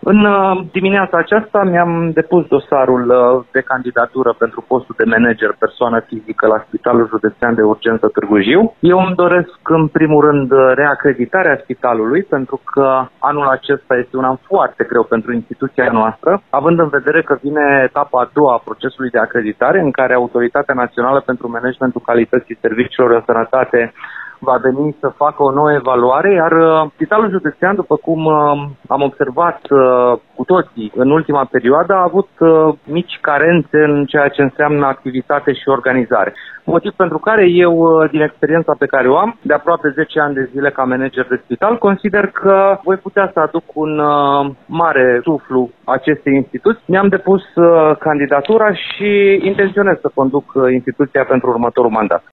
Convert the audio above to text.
În dimineața aceasta mi-am depus dosarul de candidatură pentru postul de manager persoană fizică la Spitalul Județean de Urgență Târgu Jiu. Eu îmi doresc în primul rând reacreditarea spitalului, pentru că anul acesta este un an foarte greu pentru instituția noastră, având în vedere că vine etapa a doua a procesului de acreditare, în care Autoritatea Națională pentru Managementul Calității Serviciilor în Sănătate va veni să facă o nouă evaluare, iar Spitalul Județean, după cum am observat cu toții în ultima perioadă, a avut mici carențe în ceea ce înseamnă activitate și organizare. Motiv pentru care eu, din experiența pe care o am, de aproape 10 ani de zile ca manager de spital, consider că voi putea să aduc un mare suflu acestei instituții. Mi-am depus candidatura și intenționez să conduc instituția pentru următorul mandat.